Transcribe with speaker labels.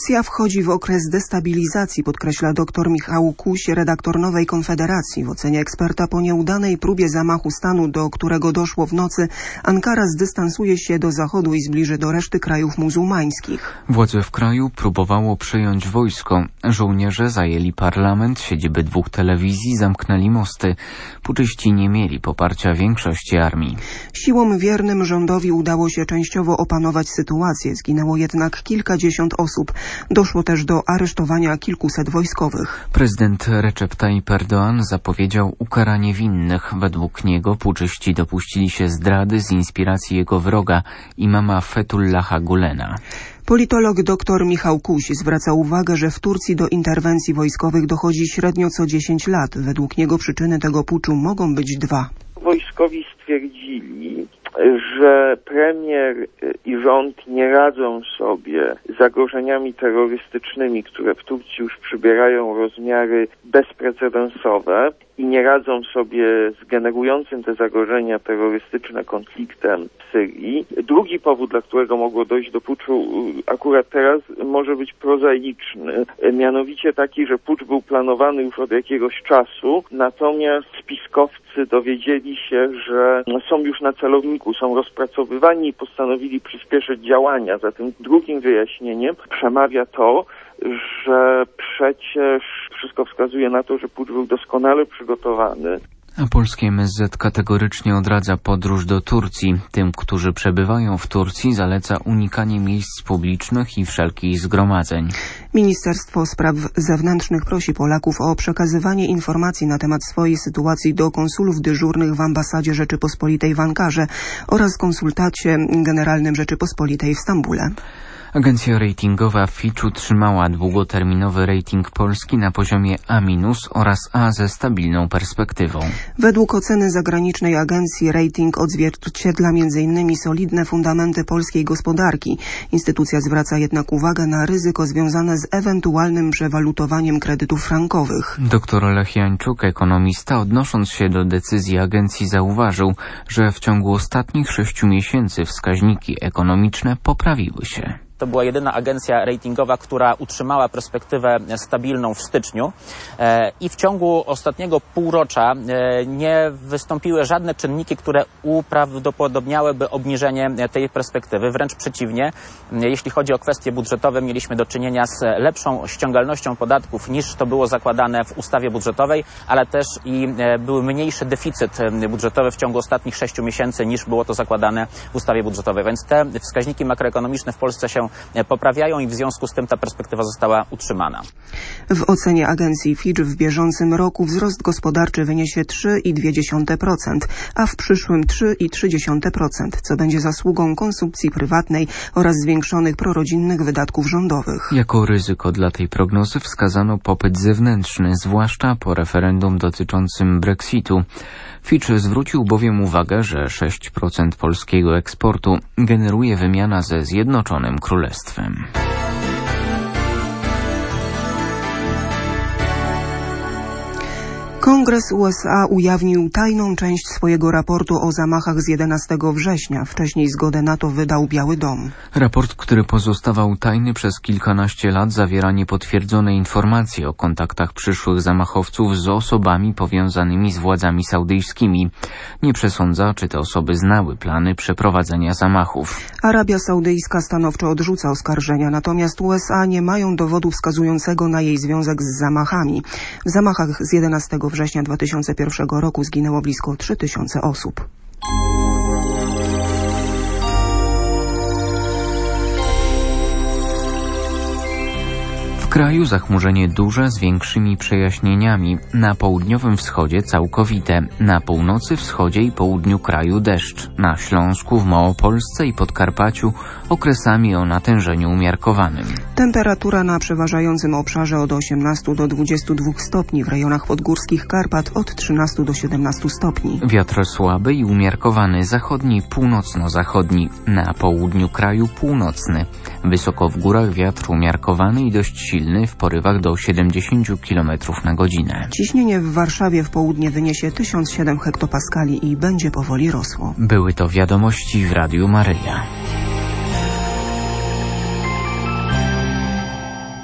Speaker 1: Turcja wchodzi w okres destabilizacji, podkreśla dr Michał Kuś, redaktor Nowej Konfederacji. W ocenie eksperta po nieudanej próbie zamachu stanu, do którego doszło w nocy, Ankara zdystansuje się do Zachodu i zbliży do reszty krajów muzułmańskich.
Speaker 2: Władze w kraju próbowało przejąć wojsko. Żołnierze zajęli parlament, siedziby 2 telewizji, zamknęli mosty. Puczyści nie mieli poparcia większości armii.
Speaker 1: Siłom wiernym rządowi udało się częściowo opanować sytuację. Zginęło jednak kilkadziesiąt osób. Doszło też do aresztowania kilkuset wojskowych.
Speaker 2: Prezydent Recep Tayyip Erdoğan zapowiedział ukaranie winnych. Według niego puczyści dopuścili się zdrady z inspiracji jego wroga, imama Fethullaha Gulena.
Speaker 1: Politolog dr Michał Kuś zwraca uwagę, że w Turcji do interwencji wojskowych dochodzi średnio co 10 lat. Według niego przyczyny tego puczu mogą być 2.
Speaker 3: Wojskowi stwierdzili, że premier i rząd nie radzą sobie z zagrożeniami terrorystycznymi, które w Turcji już przybierają rozmiary bezprecedensowe i nie radzą sobie z generującym te zagrożenia terrorystyczne konfliktem w Syrii. Drugi powód, dla którego mogło dojść do puczu akurat teraz, może być prozaiczny. Mianowicie taki, że pucz był planowany już od jakiegoś czasu, natomiast spiskowcy dowiedzieli się, że są już na celowniku, są rozpracowywani i postanowili przyspieszyć działania. Zatem drugim wyjaśnieniem przemawia to, że przecież wszystko wskazuje na to, że pucz był doskonale przygotowany.
Speaker 2: A polskie MSZ kategorycznie odradza podróż do Turcji. Tym, którzy przebywają w Turcji, zaleca unikanie miejsc publicznych i wszelkich zgromadzeń.
Speaker 1: Ministerstwo Spraw Zewnętrznych prosi Polaków o przekazywanie informacji na temat swojej sytuacji do konsulów dyżurnych w ambasadzie Rzeczypospolitej w Ankarze oraz konsultacie generalnym Rzeczypospolitej w Stambule.
Speaker 2: Agencja ratingowa Fitch utrzymała długoterminowy rating Polski na poziomie A- oraz A ze stabilną perspektywą.
Speaker 1: Według oceny zagranicznej agencji rating odzwierciedla m.in. solidne fundamenty polskiej gospodarki. Instytucja zwraca jednak uwagę na ryzyko związane z ewentualnym przewalutowaniem kredytów frankowych.
Speaker 2: Dr Lech Jańczuk, ekonomista, odnosząc się do decyzji agencji, zauważył, że w ciągu ostatnich 6 miesięcy wskaźniki ekonomiczne poprawiły się.
Speaker 4: To była jedyna agencja ratingowa, która utrzymała perspektywę stabilną w styczniu i w ciągu ostatniego półrocza nie wystąpiły żadne czynniki, które uprawdopodobniałyby obniżenie tej perspektywy. Wręcz przeciwnie, jeśli chodzi o kwestie budżetowe, mieliśmy do czynienia z lepszą ściągalnością podatków niż to było zakładane w ustawie budżetowej, ale też i był mniejszy deficyt budżetowy w ciągu ostatnich 6 miesięcy niż było to zakładane w ustawie budżetowej. Więc te wskaźniki makroekonomiczne w Polsce się poprawiają i w związku z tym ta perspektywa została utrzymana.
Speaker 1: W ocenie agencji Fitch w bieżącym roku wzrost gospodarczy wyniesie 3,2%, a w przyszłym 3,3%, co będzie zasługą konsumpcji prywatnej oraz zwiększonych prorodzinnych wydatków rządowych.
Speaker 2: Jako ryzyko dla tej prognozy wskazano popyt zewnętrzny, zwłaszcza po referendum dotyczącym Brexitu. Fitch zwrócił bowiem uwagę, że 6% polskiego eksportu generuje wymiana ze Zjednoczonym Królestwem.
Speaker 1: Kongres USA ujawnił tajną część swojego raportu o zamachach z 11 września. Wcześniej zgodę na to wydał Biały Dom.
Speaker 2: Raport, który pozostawał tajny przez kilkanaście lat, zawiera niepotwierdzone informacje o kontaktach przyszłych zamachowców z osobami powiązanymi z władzami saudyjskimi. Nie przesądza, czy te osoby znały plany przeprowadzenia zamachów.
Speaker 1: Arabia Saudyjska stanowczo odrzuca oskarżenia, natomiast USA nie mają dowodu wskazującego na jej związek z zamachami. W zamachach z 11 września 2001 roku zginęło blisko 3000 osób.
Speaker 2: W kraju zachmurzenie duże z większymi przejaśnieniami. Na południowym wschodzie całkowite. Na północy, wschodzie i południu kraju deszcz. Na Śląsku, w Małopolsce i Podkarpaciu okresami o natężeniu umiarkowanym.
Speaker 1: Temperatura na przeważającym obszarze od 18 do 22 stopni. W rejonach podgórskich Karpat od 13 do 17 stopni.
Speaker 2: Wiatr słaby i umiarkowany, zachodni, północno-zachodni. Na południu kraju północny. Wysoko w górach wiatr umiarkowany i dość silny w porywach do 70 km na godzinę.
Speaker 1: Ciśnienie w Warszawie w południe wyniesie 1007 hektopaskali i będzie powoli rosło.
Speaker 2: Były to wiadomości w Radiu Maryja.